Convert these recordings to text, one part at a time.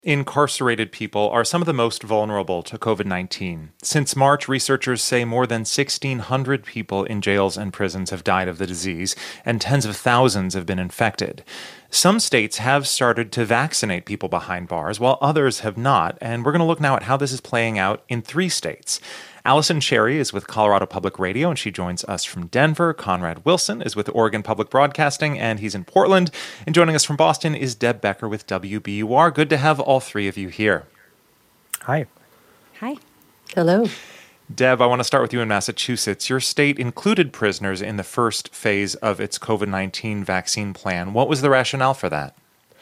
Incarcerated people are some of the most vulnerable to COVID-19. Since March, researchers say more than 1,600 people in jails and prisons have died of the disease, and tens of thousands have been infected. Some states have started to vaccinate people behind bars, while others have not, and we're going to look now at how this is playing out in 3 states. Allison Cherry is with Colorado Public Radio, and she joins us from Denver. Conrad Wilson is with Oregon Public Broadcasting, and he's in Portland. And joining us from Boston is Deb Becker with WBUR. Good to have all 3 of you here. Hi. Hi. Hello. Deb, I want to start with you in Massachusetts. Your state included prisoners in the first phase of its COVID-19 vaccine plan. What was the rationale for that?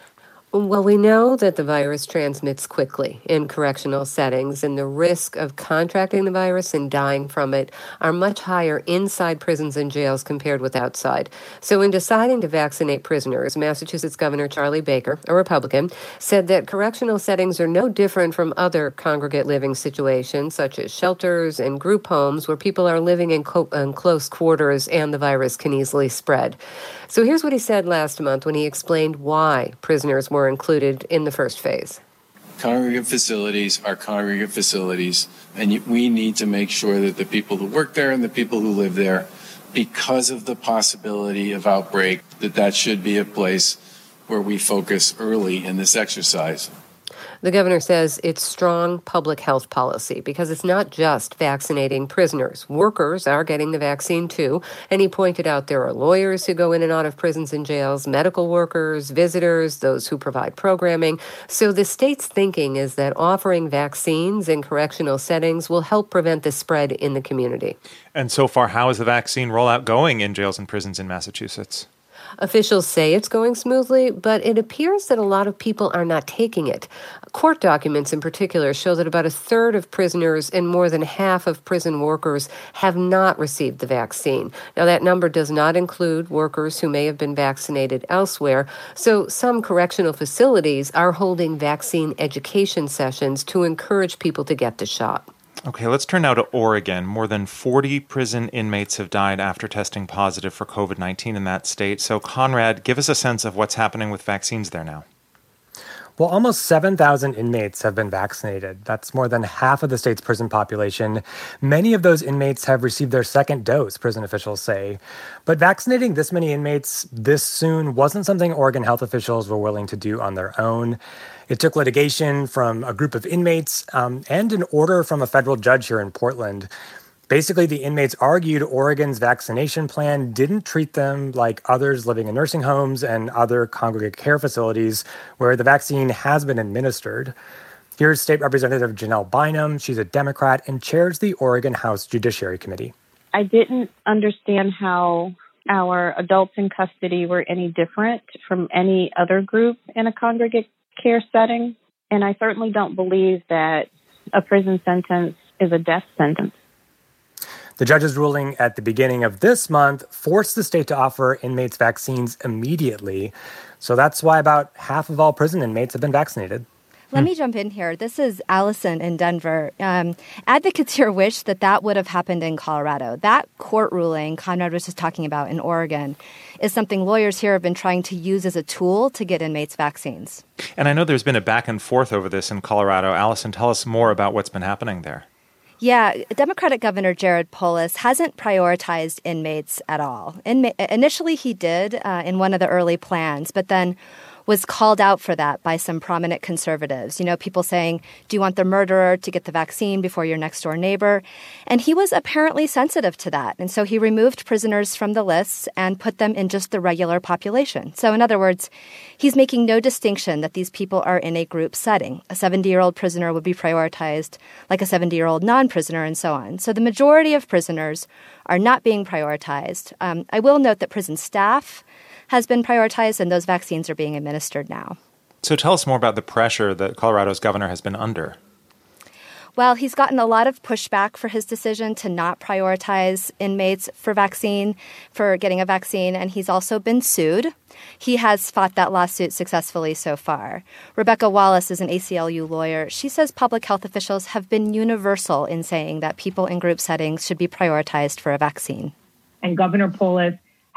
Well, we know that the virus transmits quickly in correctional settings, and the risk of contracting the virus and dying from it are much higher inside prisons and jails compared with outside. So in deciding to vaccinate prisoners, Massachusetts Governor Charlie Baker, a Republican, said that correctional settings are no different from other congregate living situations, such as shelters and group homes where people are living in close quarters and the virus can easily spread. So here's what he said last month when he explained why prisoners were included in the first phase. Congregate facilities are congregate facilities, and we need to make sure that the people who work there and the people who live there, because of the possibility of outbreak, that should be a place where we focus early in this exercise. The governor says it's strong public health policy because it's not just vaccinating prisoners. Workers are getting the vaccine too. And he pointed out there are lawyers who go in and out of prisons and jails, medical workers, visitors, those who provide programming. So the state's thinking is that offering vaccines in correctional settings will help prevent the spread in the community. And so far, how is the vaccine rollout going in jails and prisons in Massachusetts? Officials say it's going smoothly, but it appears that a lot of people are not taking it. Court documents in particular show that about a third of prisoners and more than half of prison workers have not received the vaccine. Now, that number does not include workers who may have been vaccinated elsewhere. So some correctional facilities are holding vaccine education sessions to encourage people to get the shot. Okay, let's turn now to Oregon. More than 40 prison inmates have died after testing positive for COVID-19 in that state. So, Conrad, give us a sense of what's happening with vaccines there now. Well, almost 7,000 inmates have been vaccinated. That's more than half of the state's prison population. Many of those inmates have received their second dose, prison officials say. But vaccinating this many inmates this soon wasn't something Oregon health officials were willing to do on their own. It took litigation from a group of inmates and an order from a federal judge here in Portland. Basically, the inmates argued Oregon's vaccination plan didn't treat them like others living in nursing homes and other congregate care facilities where the vaccine has been administered. Here's State Representative Janelle Bynum. She's a Democrat and chairs the Oregon House Judiciary Committee. I didn't understand how our adults in custody were any different from any other group in a congregate care setting. And I certainly don't believe that a prison sentence is a death sentence. The judge's ruling at the beginning of this month forced the state to offer inmates vaccines immediately. So that's why about half of all prison inmates have been vaccinated. Let me jump in here. This is Allison in Denver. Advocates here wish that would have happened in Colorado. That court ruling Conrad was just talking about in Oregon is something lawyers here have been trying to use as a tool to get inmates vaccines. And I know there's been a back and forth over this in Colorado. Allison, tell us more about what's been happening there. Yeah, Democratic Governor Jared Polis hasn't prioritized inmates at all. Initially, he did in one of the early plans, but then was called out for that by some prominent conservatives. You know, people saying, do you want the murderer to get the vaccine before your next door neighbor? And he was apparently sensitive to that. And so he removed prisoners from the lists and put them in just the regular population. So in other words, he's making no distinction that these people are in a group setting. A 70-year-old prisoner would be prioritized like a 70-year-old non-prisoner and so on. So the majority of prisoners are not being prioritized. I will note that prison staff has been prioritized, and those vaccines are being administered now. So tell us more about the pressure that Colorado's governor has been under. Well, he's gotten a lot of pushback for his decision to not prioritize inmates for getting a vaccine, and he's also been sued. He has fought that lawsuit successfully so far. Rebecca Wallace is an ACLU lawyer. She says public health officials have been universal in saying that people in group settings should be prioritized for a vaccine. And Governor Polis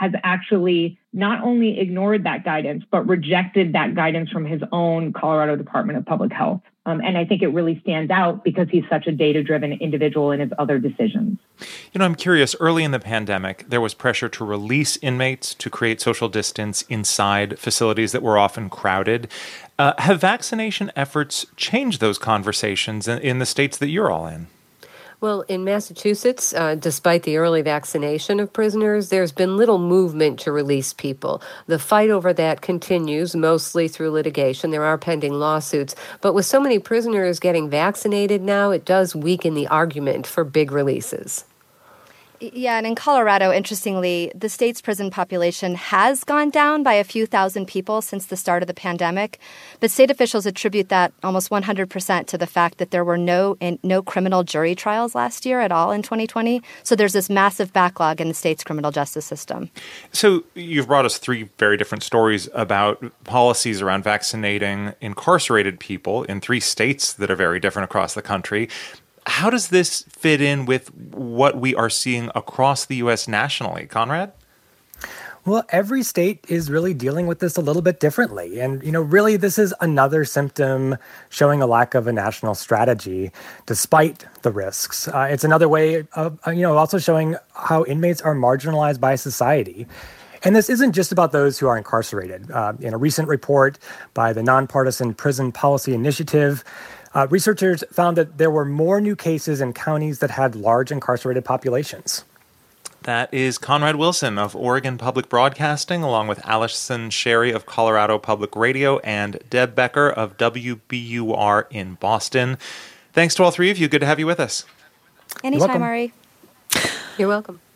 has actually not only ignored that guidance, but rejected that guidance from his own Colorado Department of Public Health. And I think it really stands out because he's such a data-driven individual in his other decisions. I'm curious, early in the pandemic, there was pressure to release inmates to create social distance inside facilities that were often crowded. Have vaccination efforts changed those conversations in the states that you're all in? Well, in Massachusetts, despite the early vaccination of prisoners, there's been little movement to release people. The fight over that continues, mostly through litigation. There are pending lawsuits. But with so many prisoners getting vaccinated now, it does weaken the argument for big releases. Yeah, and in Colorado, interestingly, the state's prison population has gone down by a few thousand people since the start of the pandemic. But state officials attribute that almost 100% to the fact that there were no criminal jury trials last year at all in 2020. So there's this massive backlog in the state's criminal justice system. So you've brought us three very different stories about policies around vaccinating incarcerated people in three states that are very different across the country. How does this fit in with what we are seeing across the U.S. nationally, Conrad? Well, every state is really dealing with this a little bit differently. And, really, this is another symptom showing a lack of a national strategy despite the risks. It's another way of, also showing how inmates are marginalized by society. And this isn't just about those who are incarcerated. In a recent report by the Nonpartisan Prison Policy Initiative, researchers found that there were more new cases in counties that had large incarcerated populations. That is Conrad Wilson of Oregon Public Broadcasting, along with Allison Sherry of Colorado Public Radio and Deb Becker of WBUR in Boston. Thanks to all three of you. Good to have you with us. Anytime, Ari. You're welcome.